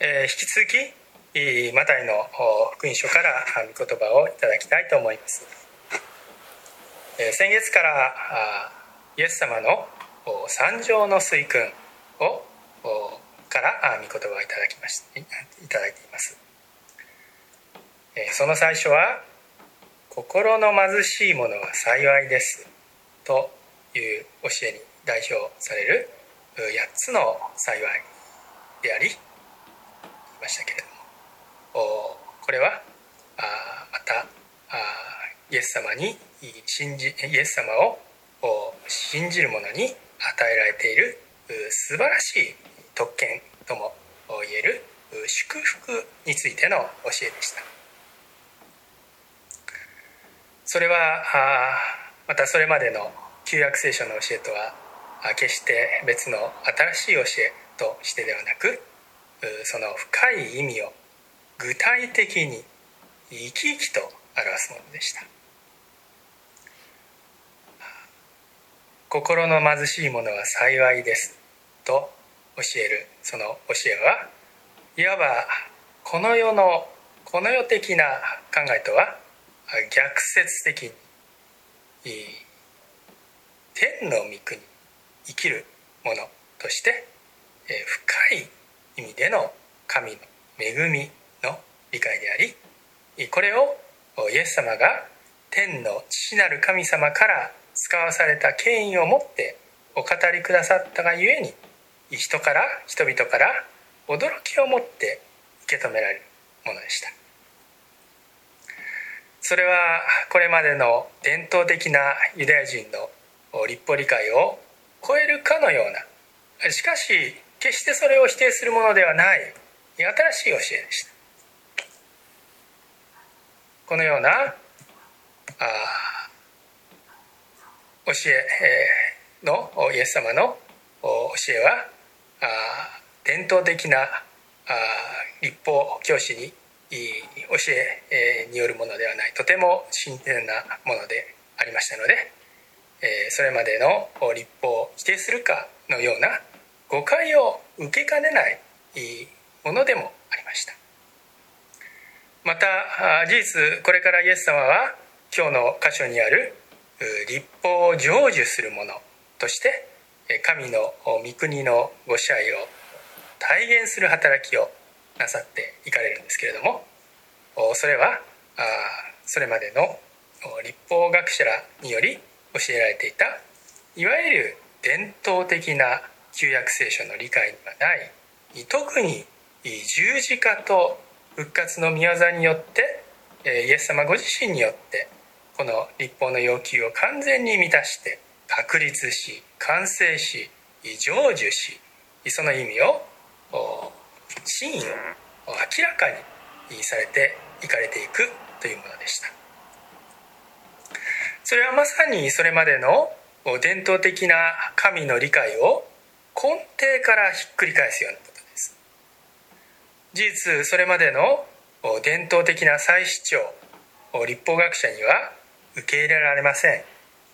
引き続きマタイの福音書から御言葉をいただきたいと思います。先月からイエス様の三条の水訓をから御言葉をいただいています。その最初は心の貧しい者は幸いですという教えに代表される8つの幸いでありましたけれども、これはまたイエス様を信じる者に与えられている素晴らしい特権とも言える祝福についての教えでした。それはまたそれまでの旧約聖書の教えとは決して別の新しい教えとしてではなく、その深い意味を具体的に生き生きと表すものでした。心の貧しい者は幸いですと教えるその教えはいわばこの世的な考えとは逆説的に天の御国生きるものとして深い意味での神の恵みの理解であり、これをイエス様が天の父なる神様から使わされた権威を持ってお語りくださったがゆえに人々から驚きを持って受け止められるものでした。それはこれまでの伝統的なユダヤ人の律法理解を超えるかのような、しかし決してそれを否定するものではない新しい教えでした。このような教えのイエス様の教えは伝統的な律法教師に教えによるものではない、とても新鮮なものでありましたので、それまでの律法を否定するかのような誤解を受けかねないものでもありました。また事実これからイエス様は今日の箇所にある律法を成就するものとして神の御国のご支配を体現する働きをなさっていかれるんですけれども、それはそれまでの律法学者らにより教えられていたいわゆる伝統的な旧約聖書の理解にはない、特に十字架と復活の御業によってイエス様ご自身によってこの律法の要求を完全に満たして確立し完成し成就し、その意味を真意を明らかにされていかれていくというものでした。それはまさにそれまでの伝統的な神の理解を根底からひっくり返すようなことです。事実それまでの伝統的な祭司長律法学者には受け入れられません。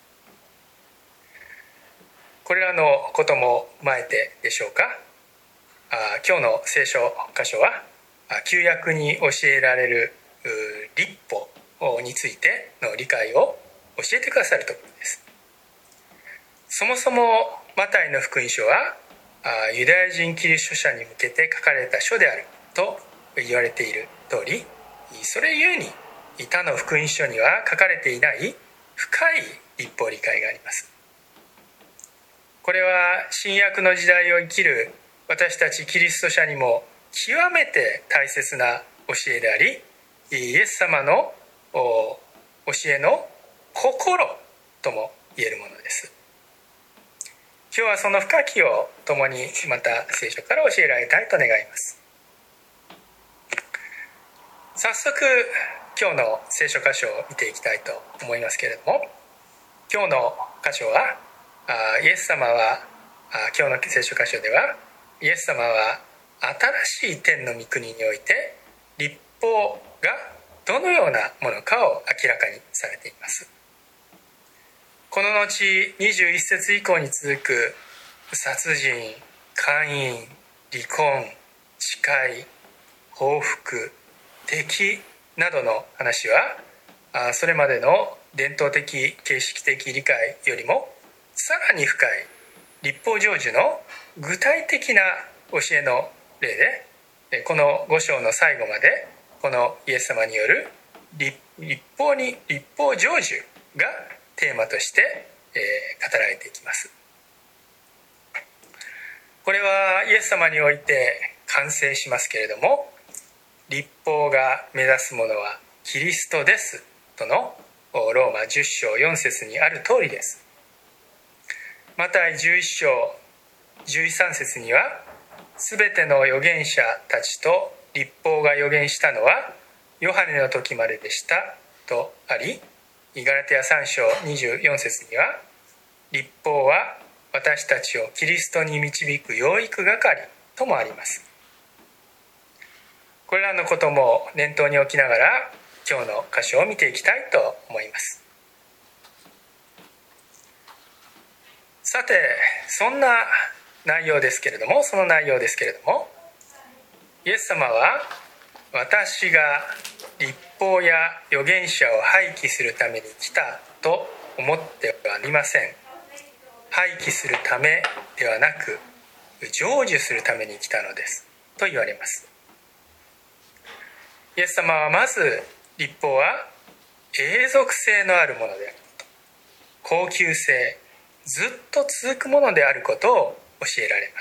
これらのことも踏まえてでしょうか、今日の聖書箇所は旧約に教えられる律法についての理解を教えてくださるところです。そもそもマタイの福音書はユダヤ人キリスト者に向けて書かれた書であると言われている通り、それゆえに他の福音書には書かれていない深い律法理解があります。これは新約の時代を生きる私たちキリスト者にも極めて大切な教えであり、イエス様の教えの心とも言えるものです。今日はその深きを共にまた聖書から教えられたいと願います。早速今日の聖書箇所を見ていきたいと思いますけれども、今日の箇所はイエス様は今日の聖書箇所ではイエス様は新しい天の御国において律法がどのようなものかを明らかにされています。この後21節以降に続く殺人、姦淫、離婚、誓い、 報復、敵などの話はそれまでの伝統的形式的理解よりもさらに深い律法成就の具体的な教えの例で、この5章の最後までこのイエス様による律法成就がテーマとして、語られていきます。これはイエス様において完成しますけれども、律法が目指すものはキリストですとのローマ10章4節にある通りです。マタイ11章13節には、すべての預言者たちと律法が預言したのはヨハネの時まででしたとあり、ガラテヤ3章24節には、律法は私たちをキリストに導く養育係ともあります。これらのことも念頭に置きながら今日の箇所を見ていきたいと思います。さて、その内容ですけれども、イエス様は私が律法や預言者を廃棄するために来たと思ってはありません。廃棄するためではなく成就するために来たのですと言われます。イエス様はまず律法は永続性のあるものであること、恒久性、ずっと続くものであることを教えられます。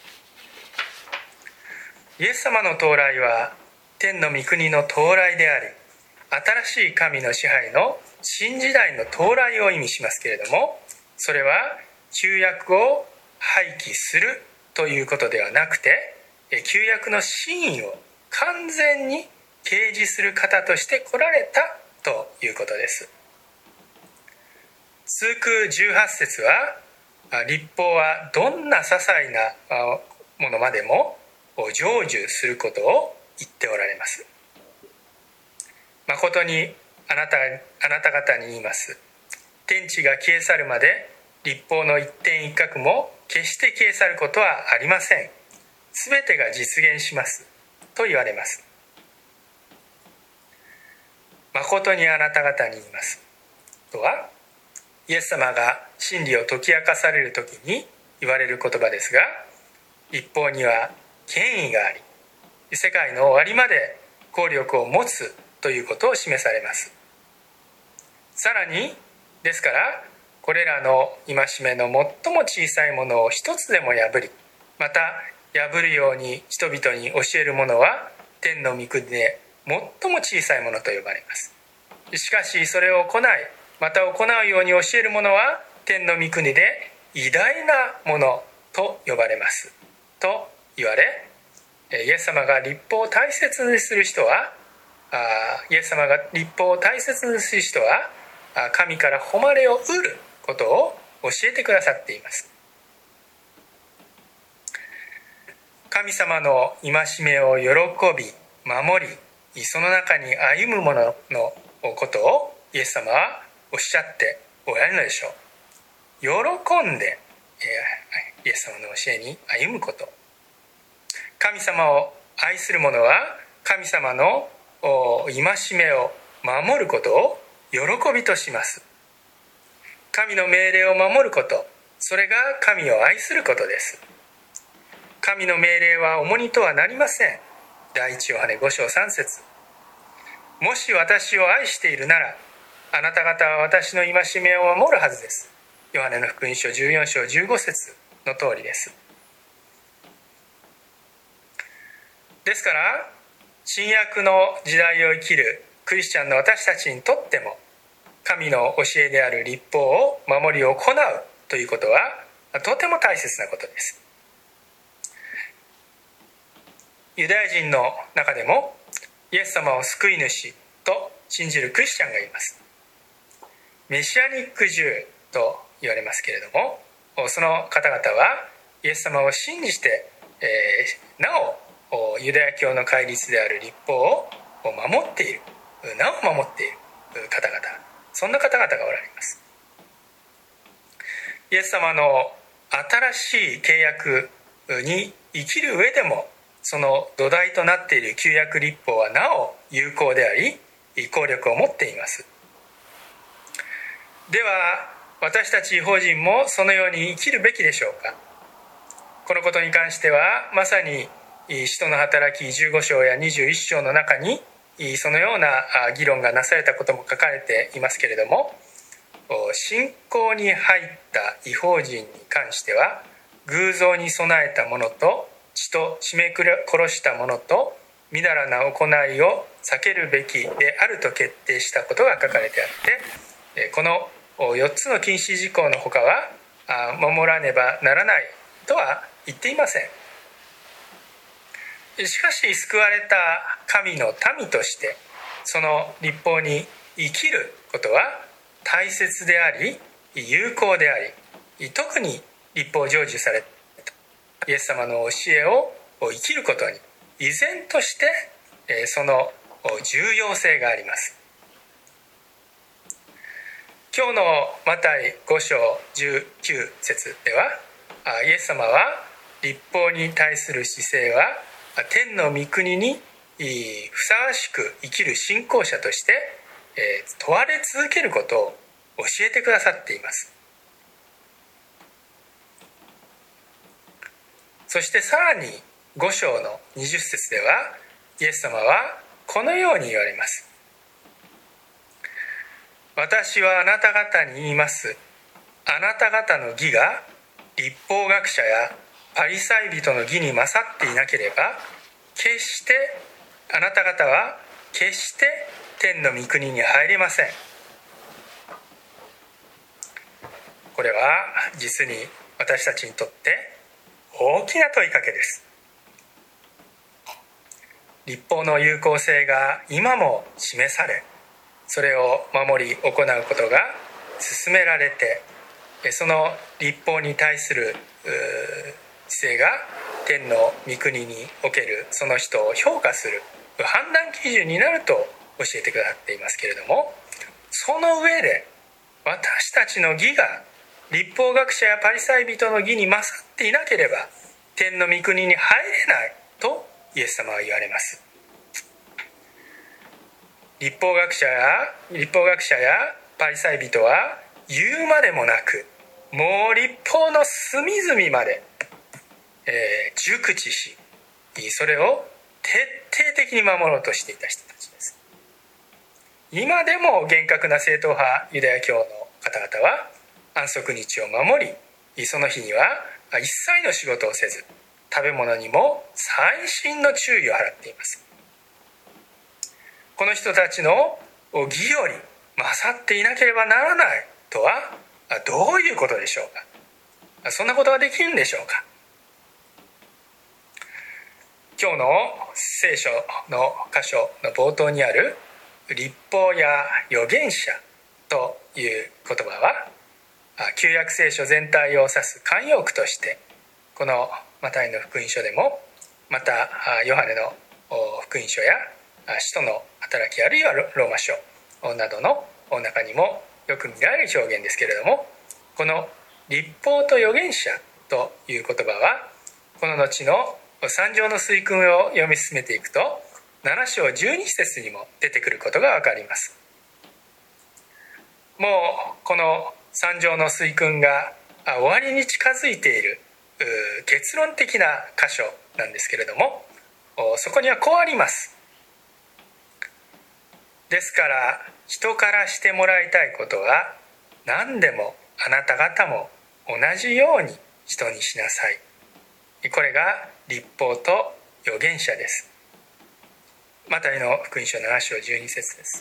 イエス様の到来は天の御国の到来であり、新しい神の支配の新時代の到来を意味しますけれども、それは旧約を廃棄するということではなくて、旧約の真意を完全に掲示する方として来られたということです。続く18節は、律法はどんな些細なものまでも成就することを言っておられます。誠にあなた方に言います。天地が消え去るまで律法の一点一画も決して消え去ることはありません。すべてが実現しますと言われます。誠にあなた方に言いますとは、イエス様が真理を解き明かされるときに言われる言葉ですが、律法には権威があり、世界の終わりまで効力を持つということを示されます。さらにですから、これらの戒めの最も小さいものを一つでも破り、また破るように人々に教えるものは天の御国で最も小さいものと呼ばれます。しかしそれを行い、また行うように教えるものは天の御国で偉大なものと呼ばれますと言われ、イエス様が律法を大切にする人は神から誉れを得ることを教えてくださっています。神様の戒めを喜び守り、その中に歩む者のことをイエス様はおっしゃっておられるのでしょう。喜んでイエス様の教えに歩むこと、神様を愛する者は神様の戒めを守ることを喜びとします。神の命令を守ること、それが神を愛することです。神の命令は重荷とはなりません。第一ヨハネ5章3節、もし私を愛しているなら、あなた方は私の戒めを守るはずです。ヨハネの福音書14章15節の通りです。ですから、新約の時代を生きるクリスチャンの私たちにとっても、神の教えである律法を守り行うということはとても大切なことです。ユダヤ人の中でもイエス様を救い主と信じるクリスチャンがいます。メシアニックジューと言われますけれども、その方々はイエス様を信じて、なおユダヤ教の戒律である律法を守っている方々、そんな方々がおられます。イエス様の新しい契約に生きる上でもその土台となっている旧約律法はなお有効であり効力を持っています。では私たち異邦人もそのように生きるべきでしょうか。このことに関してはまさに使徒の働き15章や21章の中にそのような議論がなされたことも書かれていますけれども、信仰に入った異邦人に関しては偶像に備えたものと血と絞め殺したものとみだらな行いを避けるべきであると決定したことが書かれてあって、この4つの禁止事項の他は守らねばならないとは言っていません。しかし救われた神の民としてその律法に生きることは大切であり有効であり、特に律法を成就されたイエス様の教えを生きることに依然としてその重要性があります。今日のマタイ5章19節ではイエス様は律法に対する姿勢は天の御国にふさわしく生きる信仰者として問われ続けることを教えてくださっています。そしてさらに5章の20節ではイエス様はこのように言われます。私はあなた方に言います。あなた方の義が律法学者やパリサイ人の義に勝っていなければ決してあなた方は決して天の御国に入れません。これは実に私たちにとって大きな問いかけです。律法の有効性が今も示され、それを守り行うことが進められて、その律法に対する姿勢が天の御国におけるその人を評価する判断基準になると教えてくださっていますけれども、その上で私たちの義が律法学者やパリサイ人の義に勝っていなければ天の御国に入れないとイエス様は言われます。律法学者やパリサイ人は言うまでもなく、もう律法の隅々まで、熟知し、それを徹底的に守ろうとしていた人たちです。今でも厳格な正統派ユダヤ教の方々は安息日を守り、その日には一切の仕事をせず、食べ物にも細心の注意を払っています。この人たちの義より勝っていなければならないとはどういうことでしょうか。そんなことができるんでしょうか。今日の聖書の箇所の冒頭にある律法や預言者という言葉は旧約聖書全体を指す慣用句としてこのマタイの福音書でも、またヨハネの福音書や使徒の働きあるいはローマ書などの中にもよく見られる表現ですけれども、この律法と預言者という言葉はこの後の三条の水訓を読み進めていくと7章12節にも出てくることがわかります。もうこの三条の水訓が終わりに近づいている結論的な箇所なんですけれども、そこにはこうあります。ですから人からしてもらいたいことは何でもあなた方も同じように人にしなさい。これが律法と預言者です。マタイの福音書7章12節です。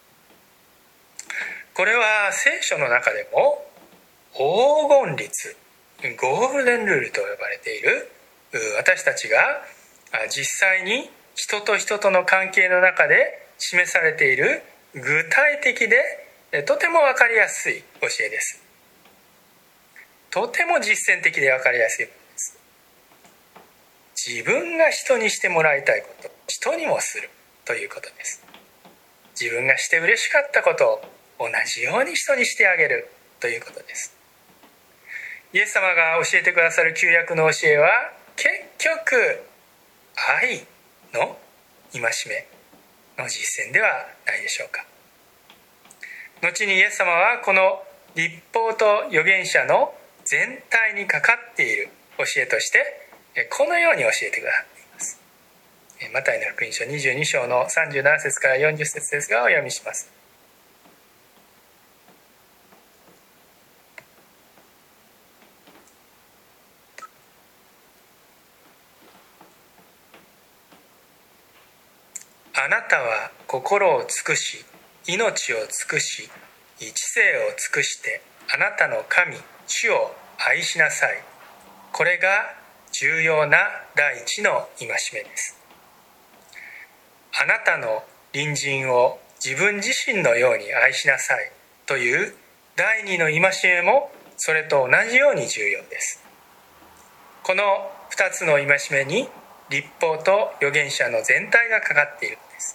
これは聖書の中でも黄金律、ゴールデンルールと呼ばれている、私たちが実際に人と人との関係の中で示されている具体的でとても分かりやすい教えです。とても実践的で分かりやすいです。自分が人にしてもらいたいこと、人にもするということです。自分がして嬉しかったことを同じように人にしてあげるということです。イエス様が教えてくださる旧約の教えは結局愛の戒めの実践ではないでしょうか。後にイエス様はこの律法と預言者の全体にかかっている教えとしてこのように教えてくださっています。マタイの福音書22章の37節から40節ですがお読みします。あなたは心を尽くし命を尽くし知性を尽くしてあなたの神主を愛しなさい。これが重要な第一の戒めです。あなたの隣人を自分自身のように愛しなさいという第二の戒めもそれと同じように重要です。この2つの戒めに律法と預言者の全体がかかっているのです。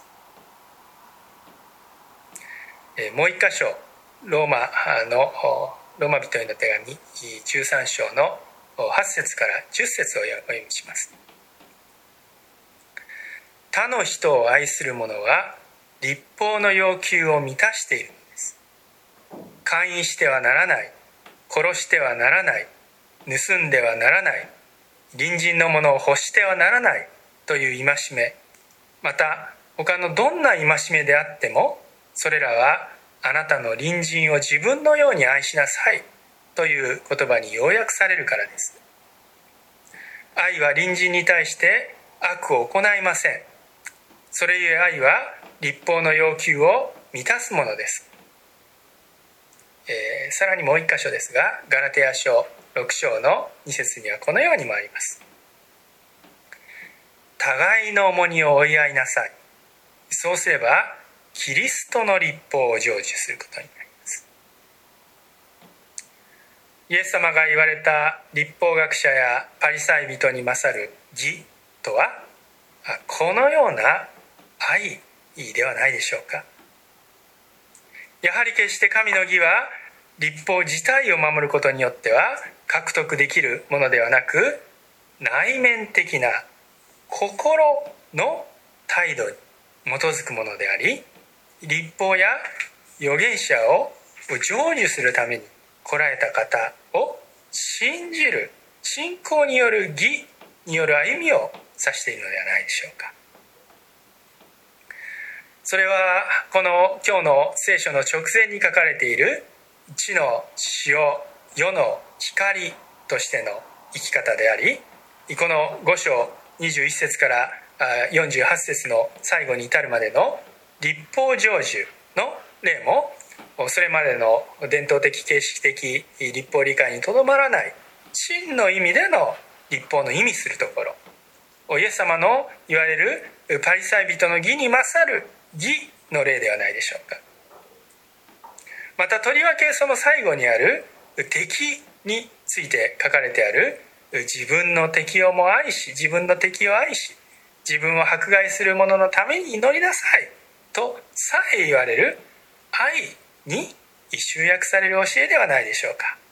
もう一箇所ローマ人への手紙13章の8節から10節をお読みします。他の人を愛する者は律法の要求を満たしているのです。姦淫してはならない、殺してはならない、盗んではならない、隣人のものを欲してはならないという戒め、また他のどんな戒めであってもそれらはあなたの隣人を自分のように愛しなさいという言葉に要約されるからです。愛は隣人に対して悪を行いません。それゆえ愛は律法の要求を満たすものです。さらにもう一箇所ですが、ガラテヤ書6章の2節にはこのようにもあります。互いの重荷を負い合いなさい。そうすればキリストの律法を成就することになります。イエス様が言われた律法学者やパリサイ人に勝る義とはこのような愛ではないでしょうか。やはり決して神の義は律法自体を守ることによっては獲得できるものではなく、内面的な心の態度に基づくものであり、律法や預言者を成就するために来られた方を信じる信仰による義による歩みを指しているのではないでしょうか。それはこの今日の聖書の直前に書かれている地の塩、世の光としての生き方であり、この5章21節から48節の最後に至るまでの律法成就の例も、それまでの伝統的形式的律法理解にとどまらない真の意味での律法の意味するところ、イエス様の言われるパリサイ人の義に勝る義の例ではないでしょうか。またとりわけその最後にある敵について書かれてある、自分の敵をも愛し自分の敵を愛し自分を迫害する者のために祈りなさいとさえ言われる愛に集約される教えではないでしょうか。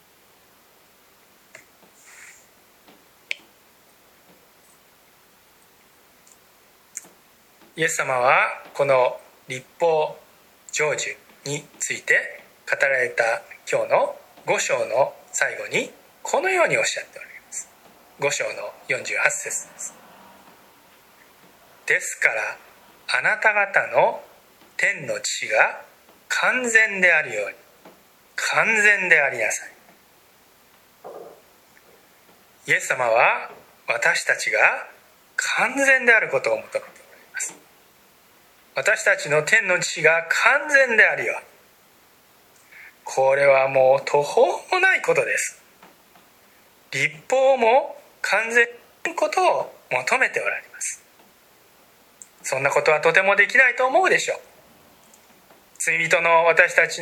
イエス様はこの律法成就について語られた今日の5章の最後にこのようにおっしゃっております。5章の48節です。ですからあなた方の天の父が完全であるように完全でありなさい。イエス様は私たちが完全であることを求めております。私たちの天の父が完全であるように、これはもう途方もないことです。律法も完全なことを求めておられます。そんなことはとてもできないと思うでしょう。罪人の私たち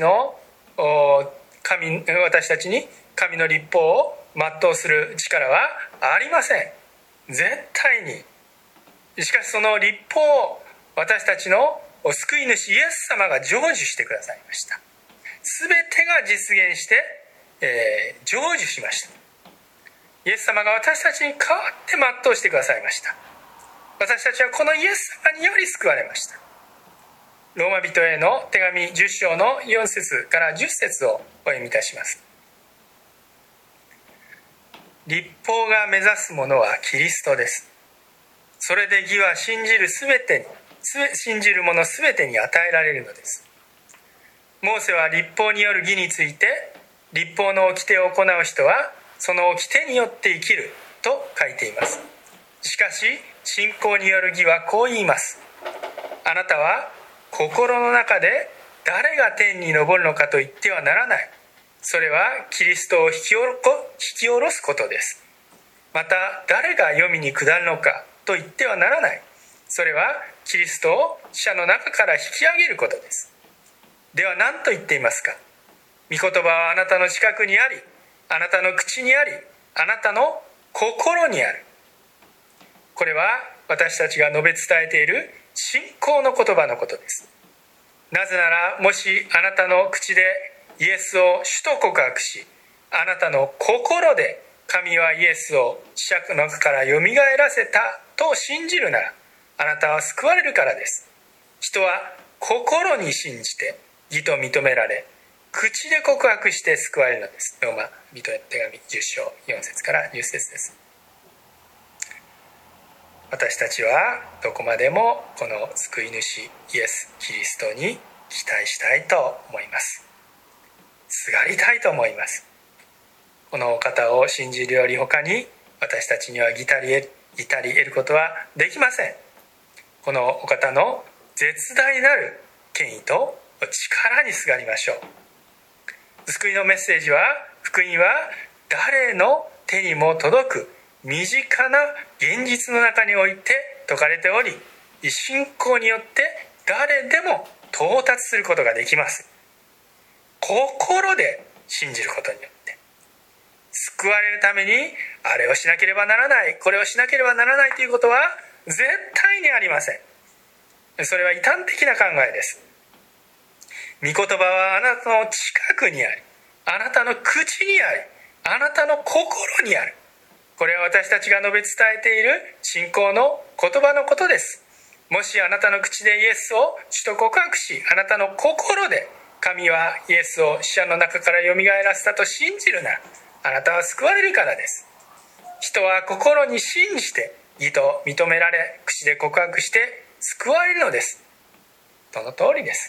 に神の律法を全うする力はありません。絶対に。しかしその律法を私たちの救い主イエス様が成就してくださいました。すべてが実現して、成就しました。イエス様が私たちに代わって全うしてくださいました。 私たちはこのイエス様により救われました。ローマ人への手紙10章の4節から10節をお読みいたします。律法が目指すものはキリストです。それで義は信じる者すべてに与えられるのです。モーセは律法による義について、律法の掟を行う人はその掟によって生きると書いています。しかし信仰による義はこう言います。あなたは心の中で誰が天に昇るのかと言ってはならない。それはキリストを引き下ろすことです。また誰が黄泉に下るのかと言ってはならない。それはキリストを死者の中から引き上げることです。では何と言っていますか。御言葉はあなたの近くにあり、あなたの口にあり、あなたの心にある。これは私たちが述べ伝えている信仰の言葉のことです。なぜなら、もしあなたの口でイエスを主と告白し、あなたの心で神はイエスを死者の中からよみがえらせたと信じるなら、あなたは救われるからです。人は心に信じて義と認められ、口で告白して救われるのです。ローマ人への手紙10章4節から10節です。私たちはどこまでもこの救い主イエス・キリストに期待したいと思います。すがりたいと思います。このお方を信じるより他に私たちには至り得ることはできません。このお方の絶大なる権威と力にすがりましょう。救いのメッセージは、福音は誰の手にも届く身近な現実の中において説かれており、信仰によって誰でも到達することができます。心で信じることによって救われるために、あれをしなければならない、これをしなければならないということは絶対にありません。それは異端的な考えです。御言葉はあなたの近くにあり、あなたの口にあり、あなたの心にある。これは私たちが述べ伝えている信仰の言葉のことです。もしあなたの口でイエスを主と告白し、あなたの心で神はイエスを死者の中からよみがえらせたと信じるなら、あなたは救われるからです。人は心に信じて義と認められ、口で告白して救われるのです。その通りです。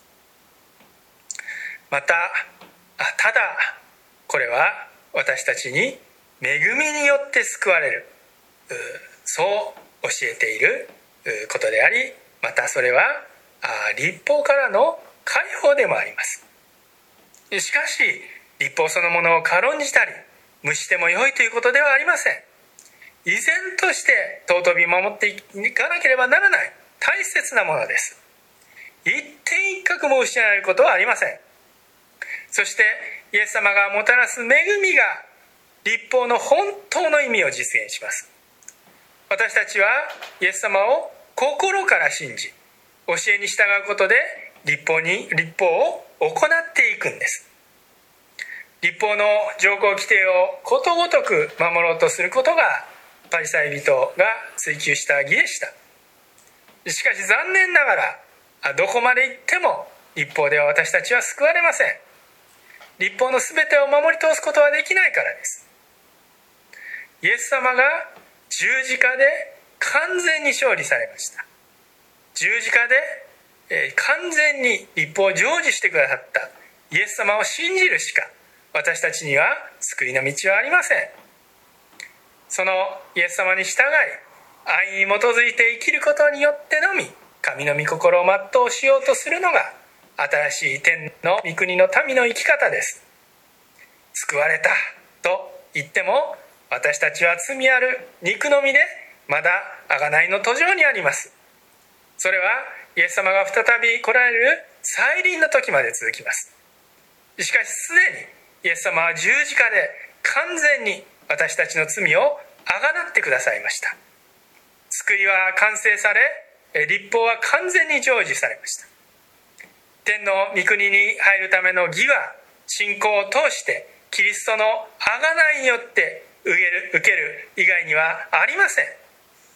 また、ただこれは私たちに恵みによって救われる、そう教えていることであり、またそれは律法からの解放でもあります。しかし律法そのものを軽んじたり無視しても良いということではありません。依然として尊び守っていかなければならない大切なものです。一点一角も失われることはありません。そしてイエス様がもたらす恵みが律法の本当の意味を実現します。私たちはイエス様を心から信じ、教えに従うことで律法を行っていくんです。律法の条項規定をことごとく守ろうとすることがパリサイ人が追求した義でした。しかし残念ながら、どこまで行っても律法では私たちは救われません。律法のすべてを守り通すことはできないからです。イエス様が十字架で完全に勝利されました。十字架で完全に律法を成就してくださったイエス様を信じるしか私たちには救いの道はありません。そのイエス様に従い、愛に基づいて生きることによってのみ神の御心を全うしようとするのが新しい天の御国の民の生き方です。救われたと言っても、私たちは罪ある肉の身でまだ贖いの途上にあります。それはイエス様が再び来られる再臨の時まで続きます。しかしすでにイエス様は十字架で完全に私たちの罪をあがなってくださいました。救いは完成され、律法は完全に成就されました。天の御国に入るための義は信仰を通してキリストの贖いによって受ける以外にはありません。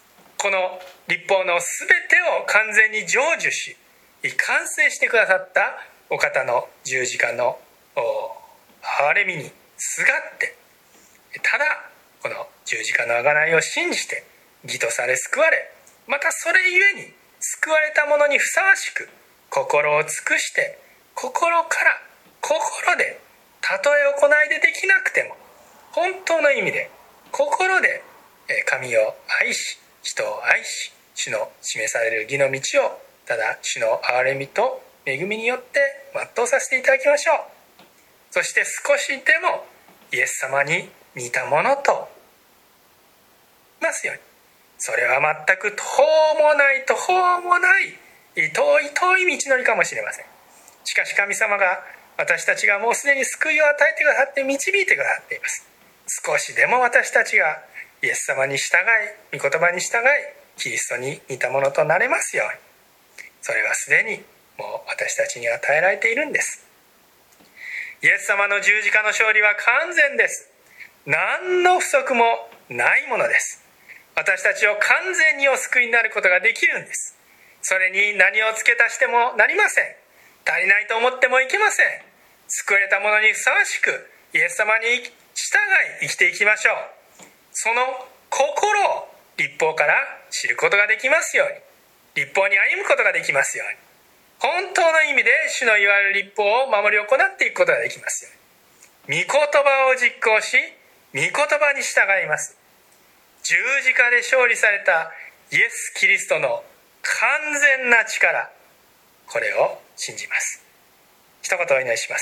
この律法のすべてを完全に成就し完成してくださったお方の十字架の憐れみにすがって、ただこの十字架の贖いを信じて義とされ救われ、またそれゆえに救われた者にふさわしく心を尽くして心から心で、たとえ行いでできなくても本当の意味で心で神を愛し人を愛し、主の示される義の道をただ主の憐れみと恵みによって全うさせていただきましょう。そして少しでもイエス様に似たものといますように。それは全く途方もない遠い道のりかもしれません。しかし神様が私たちがもうすでに救いを与えてくださって導いてくださっています。少しでも私たちがイエス様に従い、御言葉に従い、キリストに似たものとなれますように。それはすでにもう私たちに与えられているんです。イエス様の十字架の勝利は完全です。何の不足もないものです。私たちを完全にお救いになることができるんです。それに何を付け足してもなりません。足りないと思ってもいけません。救われた者にふさわしくイエス様に従い生きていきましょう。その心を律法から知ることができますように、律法に歩むことができますように、本当の意味で主の言われる律法を守り行っていくことができますように、御言葉を実行し御言葉に従います。十字架で勝利されたイエス・キリストの完全な力、これを信じます。一言お祈りします。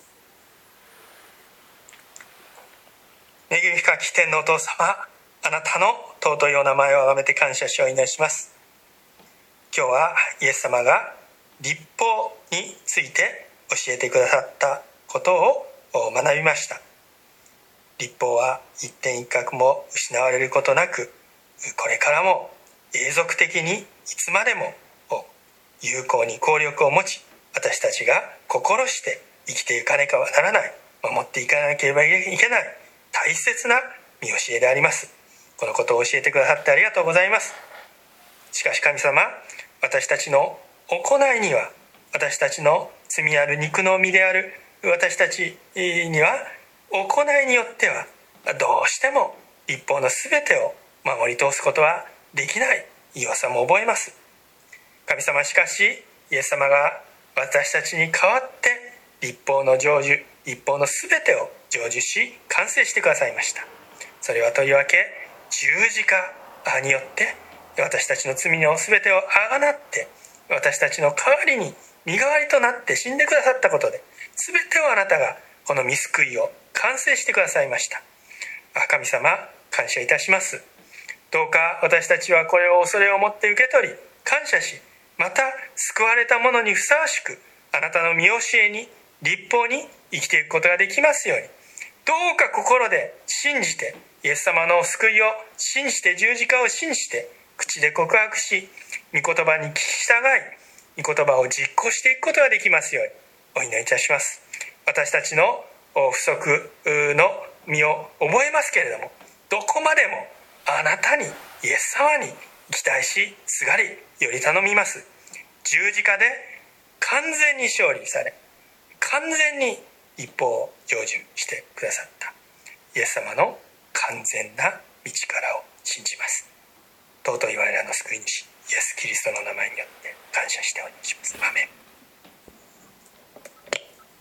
恵み深き天のお父様、あなたの尊いお名前をあがめて感謝しお祈りします。今日はイエス様が律法について教えてくださったことを学びました。律法は一点一画も失われることなく、これからも永続的にいつまでも有効に効力を持ち、私たちが心して生きていかねばならない、守っていかなければいけない大切な見教えであります。このことを教えてくださってありがとうございます。しかし神様、私たちの行いには、私たちの罪ある肉の身である私たちには、行いによってはどうしても律法のすべてを守り通すことはできない弱さも覚えます。神様、しかしイエス様が私たちに代わって律法の成就、律法のすべてを成就し完成してくださいました。それはとりわけ十字架によって私たちの罪のすべてをあがなって、私たちの代わりに身代わりとなって死んでくださったことで、すべてをあなたがこの御救いを完成してくださいました。神様、感謝いたします。どうか私たちはこれを恐れを持って受け取り感謝し、また救われた者にふさわしくあなたの御教えに、律法に生きていくことができますように、どうか心で信じて、イエス様の救いを信じて、十字架を信じて、口で告白し、御言葉に聞き従い、御言葉を実行していくことができますようにお祈りいたします。私たちの不足の身を覚えますけれども、どこまでもあなたに、イエス様に期待しすがりより頼みます。十字架で完全に勝利され、完全に律法を成就してくださったイエス様の完全な道からを信じます。尊い我らの救い主イエス・キリストの名前